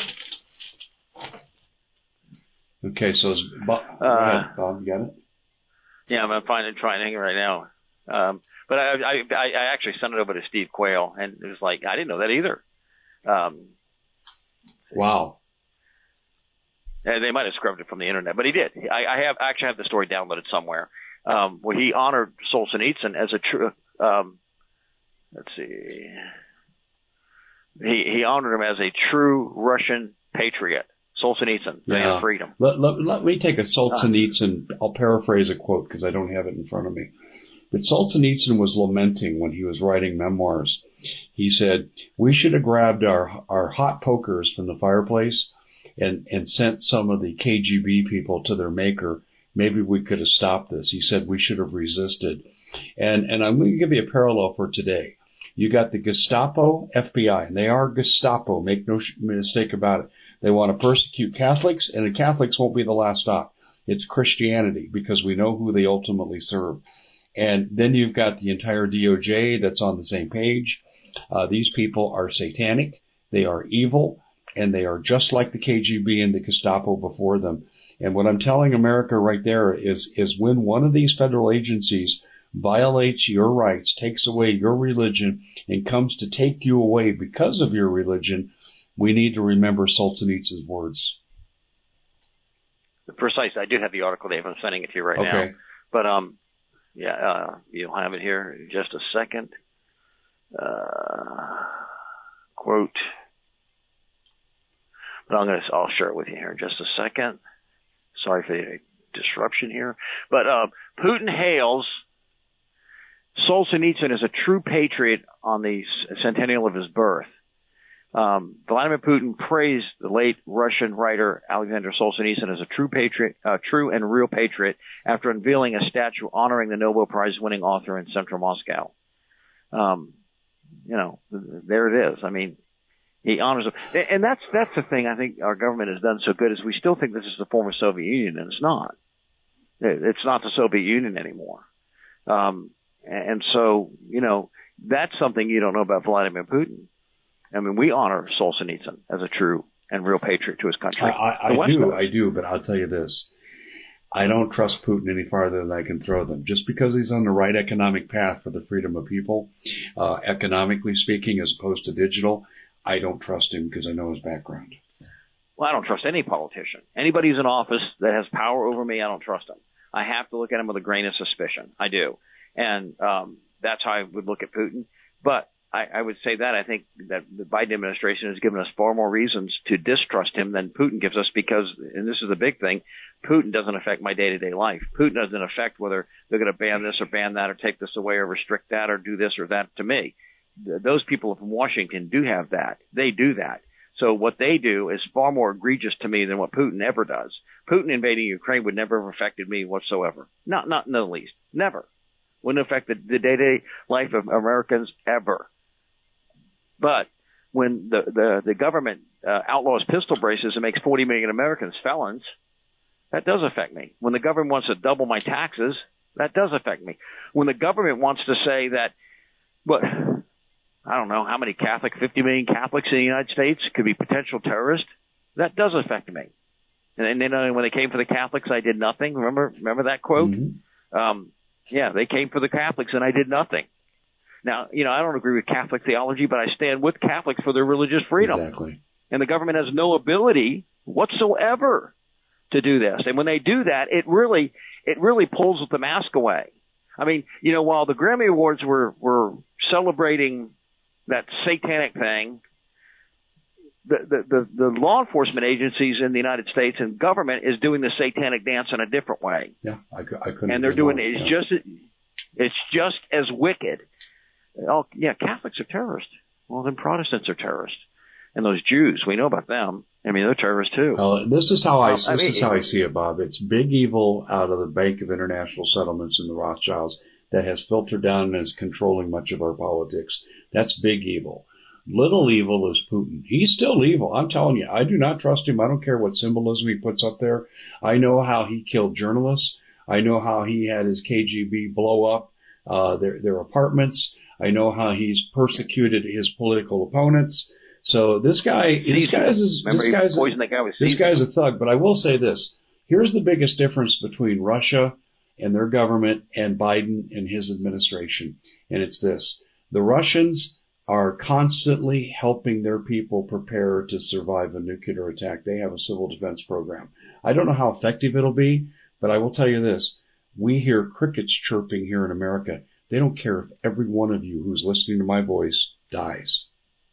Okay, so it's, Bob, uh, go ahead, Bob, you got it? Yeah, I'm finding trying right now. Um, but I, I, I actually sent it over to Steve Quayle, and it was like I didn't know that either. Um, wow. They might have scrubbed it from the internet, but he did. I, I have I actually have the story downloaded somewhere. Um, where he honored Solzhenitsyn as a true. Um, let's see. He he honored him as a true Russian patriot. Solzhenitsyn, man yeah. of freedom. Let, let, let me take a Solzhenitsyn. Uh, I'll paraphrase a quote because I don't have it in front of me. But Solzhenitsyn was lamenting when he was writing memoirs. He said, we should have grabbed our, our hot pokers from the fireplace and, and sent some of the K G B people to their maker. Maybe we could have stopped this. He said we should have resisted. And, and I'm going to give you a parallel for today. You got the Gestapo, F B I, and they are Gestapo. Make no mistake about it. They want to persecute Catholics, and the Catholics won't be the last stop. It's Christianity because we know who they ultimately serve. And then you've got the entire D O J that's on the same page. Uh, these people are satanic. They are evil, and they are just like the K G B and the Gestapo before them. And what I'm telling America right there is, is when one of these federal agencies violates your rights, takes away your religion, and comes to take you away because of your religion, we need to remember Solzhenitsyn's words. Precisely. I do have the article, Dave. I'm sending it to you right okay. now. But, um, yeah, uh, you'll have it here in just a second. Uh, quote. But I'm going to, I'll share it with you here in just a second. Sorry for the disruption here. But, uh, Putin hails Solzhenitsyn as a true patriot on the centennial of his birth. Um, Vladimir Putin praised the late Russian writer Alexander Solzhenitsyn as a true patriot, uh, true and real patriot after unveiling a statue honoring the Nobel Prize winning author in central Moscow. Um, you know, there it is. I mean, he honors him. And that's, that's the thing I think our government has done so good is we still think this is the former Soviet Union, and it's not. It's not the Soviet Union anymore. Um, and so, you know, that's something you don't know about Vladimir Putin. I mean, we honor Solzhenitsyn as a true and real patriot to his country. I, I, I do, I do, but I'll tell you this. I don't trust Putin any farther than I can throw them. Just because he's on the right economic path for the freedom of people, uh, economically speaking, as opposed to digital, I don't trust him because I know his background. Well, I don't trust any politician. Anybody who's in office that has power over me, I don't trust him. I have to look at him with a grain of suspicion. I do. And um, that's how I would look at Putin. But I, I would say that I think that the Biden administration has given us far more reasons to distrust him than Putin gives us because, and this is the big thing, Putin doesn't affect my day-to-day life. Putin doesn't affect whether they're going to ban this or ban that or take this away or restrict that or do this or that to me. Those people from Washington do have that. They do that. So what they do is far more egregious to me than what Putin ever does. Putin invading Ukraine would never have affected me whatsoever. Not, not in the least. Never. Wouldn't affect the, the day-to-day life of Americans ever. But when the, the, the government uh, outlaws pistol braces and makes forty million Americans felons, that does affect me. When the government wants to double my taxes, that does affect me. When the government wants to say that, what, I don't know how many Catholic, fifty million Catholics in the United States could be potential terrorists, that does affect me. And then uh, when they came for the Catholics, I did nothing. Remember, remember that quote? Mm-hmm. Um, yeah, they came for the Catholics and I did nothing. Now, you know, I don't agree with Catholic theology, but I stand with Catholics for their religious freedom. Exactly. And the government has no ability whatsoever to do this. And when they do that, it really, it really pulls the mask away. I mean, you know, while the Grammy Awards were, were celebrating that satanic thing, the, the, the, the law enforcement agencies in the United States and government is doing the satanic dance in a different way. Yeah, I, I couldn't. And they're doing more, it. It's yeah. just, it's just as wicked. Oh, yeah, Catholics are terrorists. Well, then Protestants are terrorists. And those Jews, we know about them. I mean, they're terrorists too. Uh, this is how I, well, this I mean, is how I see it, Bob. It's big evil out of the Bank of International Settlements and the Rothschilds that has filtered down and is controlling much of our politics. That's big evil. Little evil is Putin. He's still evil. I'm telling you, I do not trust him. I don't care what symbolism he puts up there. I know how he killed journalists. I know how he had his K G B blow up uh, their their apartments. I know how he's persecuted his political opponents. So this guy, this guy's, this guy's, poisoned that guy with this guy's a thug. But I will say this: here's the biggest difference between Russia and their government and Biden and his administration, and it's this: the Russians are constantly helping their people prepare to survive a nuclear attack. They have a civil defense program. I don't know how effective it'll be, but I will tell you this: we hear crickets chirping here in America. They don't care if every one of you who's listening to my voice dies.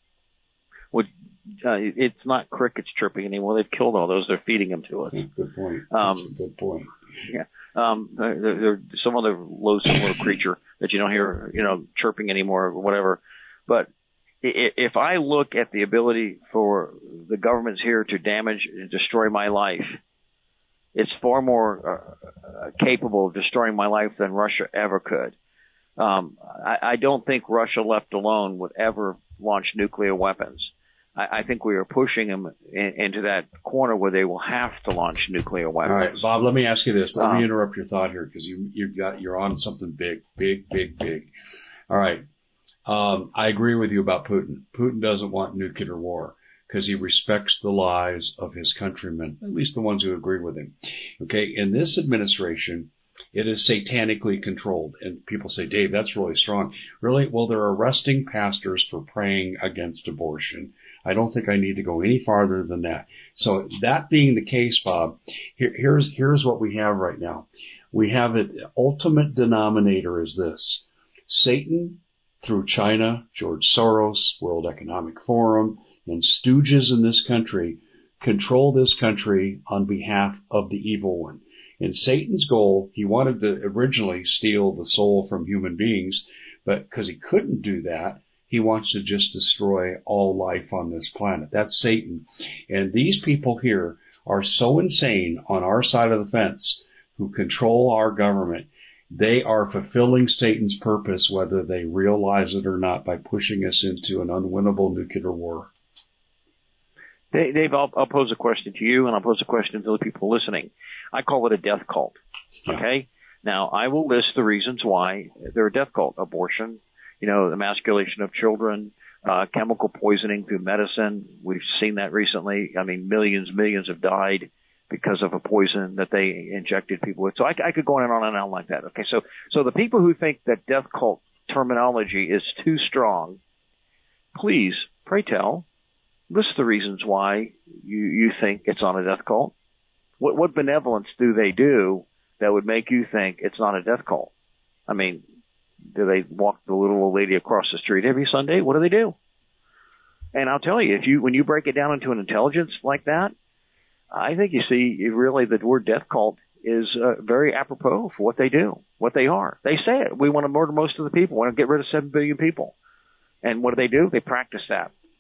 Well, uh, it's not crickets chirping anymore. They've killed all those. They're feeding them to us. Good point. Um, That's a good point. Yeah. Um, they're, they're some other low similar creature that you don't hear, you know, chirping anymore or whatever. But if I look at the ability for the governments here to damage and destroy my life, it's far more uh, capable of destroying my life than Russia ever could. Um, I, I don't think Russia left alone would ever launch nuclear weapons. I, I think we are pushing them in, into that corner where they will have to launch nuclear weapons. All right, Bob, let me ask you this. Let um, me interrupt your thought here because you, you've got, you're on something big, big, big, big. All right. Um, I agree with you about Putin. Putin doesn't want nuclear war because he respects the lives of his countrymen, at least the ones who agree with him. Okay. In this administration, it is satanically controlled. And people say, Dave, that's really strong. Really? Well, they're arresting pastors for praying against abortion. I don't think I need to go any farther than that. So that being the case, Bob, here, here's, here's what we have right now. We have it, the ultimate denominator is this: Satan, through China, George Soros, World Economic Forum, and stooges in this country, control this country on behalf of the evil one. And Satan's goal, he wanted to originally steal the soul from human beings, but because he couldn't do that, he wants to just destroy all life on this planet. That's Satan. And these people here are so insane on our side of the fence who control our government. They are fulfilling Satan's purpose, whether they realize it or not, by pushing us into an unwinnable nuclear war. Dave, I'll, I'll pose a question to you, and I'll pose a question to the people listening. I call it a death cult. Okay? Yeah. Now, I will list the reasons why they're a death cult. Abortion, you know, emasculation of children, uh, chemical poisoning through medicine. We've seen that recently. I mean, millions, millions have died because of a poison that they injected people with. So I, I could go on and on and on like that. Okay, so so the people who think that death cult terminology is too strong, please, pray tell, list the reasons why you, you think it's not a death cult. What, what benevolence do they do that would make you think it's not a death cult? I mean, do they walk the little old lady across the street every Sunday? What do they do? And I'll tell you, if you when you break it down into an intelligence like that, I think you see really the word death cult is uh, very apropos for what they do, what they are. They say it. We want to murder most of the people. We want to get rid of seven billion people. And what do they do? They practice that.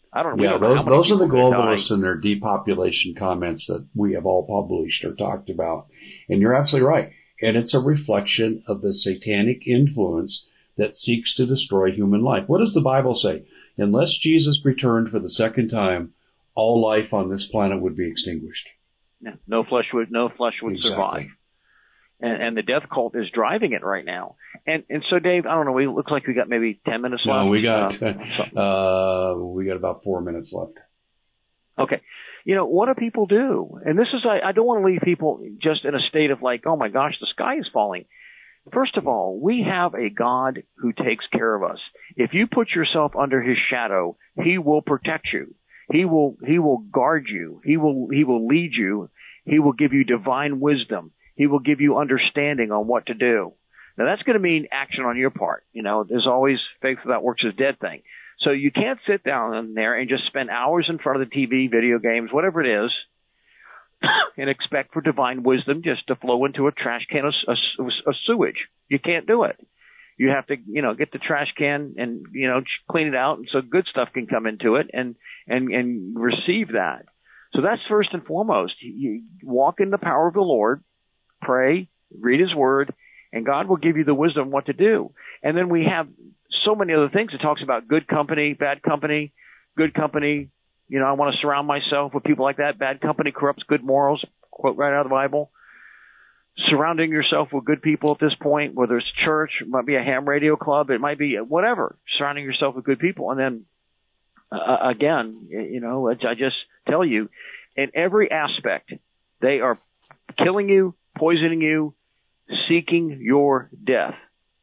I don't know. Yeah, we don't know those, how many those are the people are gonna die. globalists and their depopulation comments that we have all published or talked about. And you're absolutely right. And it's a reflection of the satanic influence that seeks to destroy human life. What does the Bible say? Unless Jesus returned for the second time, all life on this planet would be extinguished. Yeah, no flesh would, no flesh would Exactly. survive. And, and the death cult is driving it right now. And and so, Dave, I don't know. We looks like we got maybe ten minutes left. No, we got uh, uh, we got about four minutes left. Okay. You know, what do people do? And this is, I, I don't want to leave people just in a state of like, oh my gosh, the sky is falling. First of all, we have a God who takes care of us. If you put yourself under his shadow, he will protect you. He will, he will guard you. He will, he will lead you. He will give you divine wisdom. He will give you understanding on what to do. Now that's going to mean action on your part. You know, there's always faith without works is dead thing. So you can't sit down in there and just spend hours in front of the T V, video games, whatever it is, and expect for divine wisdom just to flow into a trash can of, of, of sewage. You can't do it. You have to, you know, get the trash can and, you know, clean it out, and so good stuff can come into it and, and, and receive that. So that's first and foremost. You walk in the power of the Lord, pray, read his word, and God will give you the wisdom what to do. And then we have so many other things. It talks about good company, bad company, good company. You know, I want to surround myself with people like that. Bad company corrupts good morals. Quote right out of the Bible. Surrounding yourself with good people at this point, whether it's church, it might be a ham radio club, it might be whatever. Surrounding yourself with good people. And then, uh, again, you know, I just tell you, in every aspect, they are killing you, poisoning you, seeking your death.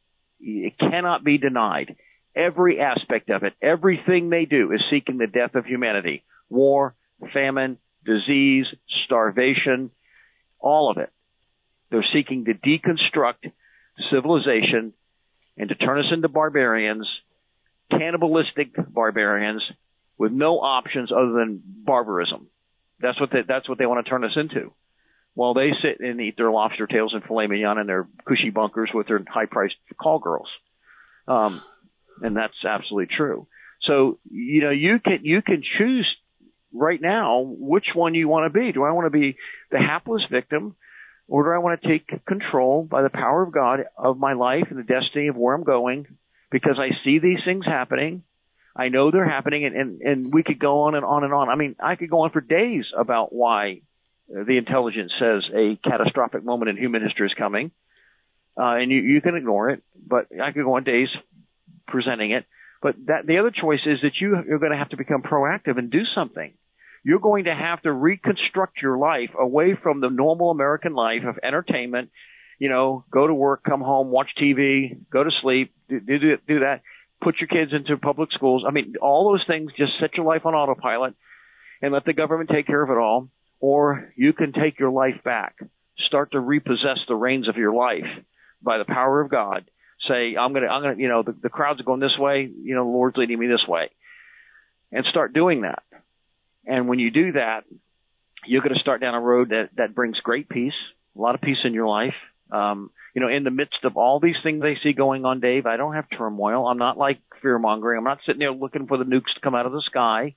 It cannot be denied. Every aspect of it, everything they do is seeking the death of humanity. War, famine, disease, starvation, all of it. They're seeking to deconstruct civilization and to turn us into barbarians, cannibalistic barbarians with no options other than barbarism. That's what they, that's what they want to turn us into. While they sit and eat their lobster tails and filet mignon in their cushy bunkers with their high-priced call girls. Um, and that's absolutely true. So, you know, you can, you can choose right now which one you want to be. Do I want to be the hapless victim, or do I want to take control by the power of God of my life and the destiny of where I'm going? Because I see these things happening. I know they're happening, and, and, and we could go on and on and on. I mean, I could go on for days about why the intelligence says a catastrophic moment in human history is coming. Uh, and you, you can ignore it, but I could go on days presenting it. But that, the other choice is that you, you're going to have to become proactive and do something. You're going to have to reconstruct your life away from the normal American life of entertainment. You know, go to work, come home, watch T V, go to sleep, do, do, do that. Put your kids into public schools. I mean, all those things, just set your life on autopilot and let the government take care of it all. Or you can take your life back. Start to repossess the reins of your life by the power of God. Say, I'm going to, I'm going to, you know, the, the crowds are going this way. You know, the Lord's leading me this way. And start doing that. And when you do that, you're going to start down a road that, that brings great peace, a lot of peace in your life. Um, you know, in the midst of all these things they see going on, Dave, I don't have turmoil. I'm not like fear mongering. I'm not sitting there looking for the nukes to come out of the sky.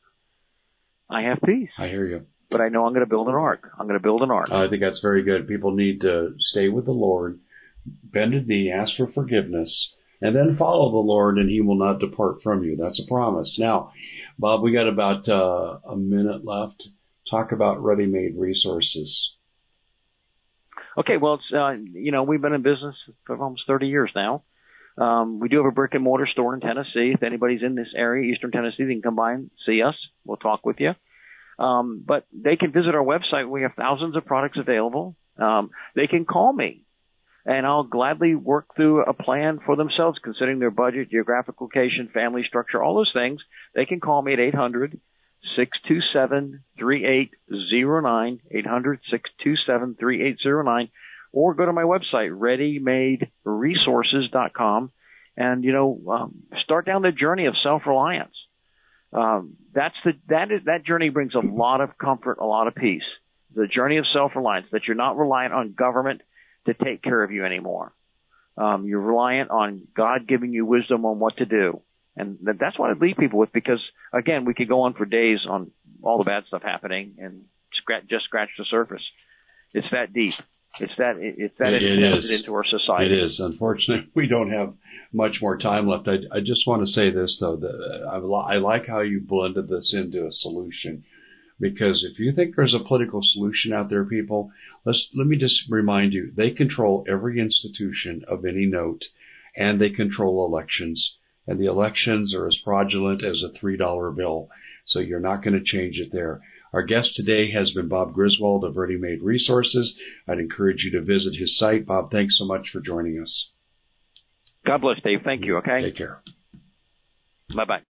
I have peace. I hear you. But I know I'm going to build an ark. I'm going to build an ark. I think that's very good. People need to stay with the Lord, bend a knee, ask for forgiveness, and then follow the Lord, and he will not depart from you. That's a promise. Now, Bob, we got about uh, a minute left. Talk about ready-made resources. Okay, well, it's, uh, you know, we've been in business for almost thirty years now. Um, we do have a brick and mortar store in Tennessee. If anybody's in this area, Eastern Tennessee, they can come by and see us. We'll talk with you. Um, but they can visit our website. We have thousands of products available. Um, they can call me, and I'll gladly work through a plan for themselves, considering their budget, geographic location, family structure, all those things. They can call me at eight hundred, six two seven, three eight zero nine, eight hundred, six two seven, three eight zero nine, or go to my website, ready made resources dot com, and, you know, um, start down the journey of self-reliance. Um, that's the, that is, that journey brings a lot of comfort, a lot of peace. The journey of self-reliance, that you're not reliant on government to take care of you anymore. Um, you're reliant on God giving you wisdom on what to do. And that's what I'd leave people with, because, again, we could go on for days on all the bad stuff happening and scratch, just scratch the surface. It's that deep. It's that, it's that it, it is. into our society. It is. Unfortunately, we don't have much more time left. I, I just want to say this, though. That I, I like how you blended this into a solution. Because if you think there's a political solution out there, people, let's, let me just remind you, they control every institution of any note, and they control elections. And the elections are as fraudulent as a three dollar bill. So you're not going to change it there. Our guest today has been Bob Griswold of Ready Made Resources. I'd encourage you to visit his site. Bob, thanks so much for joining us. God bless, Dave. Thank you, okay? Take care. Bye-bye.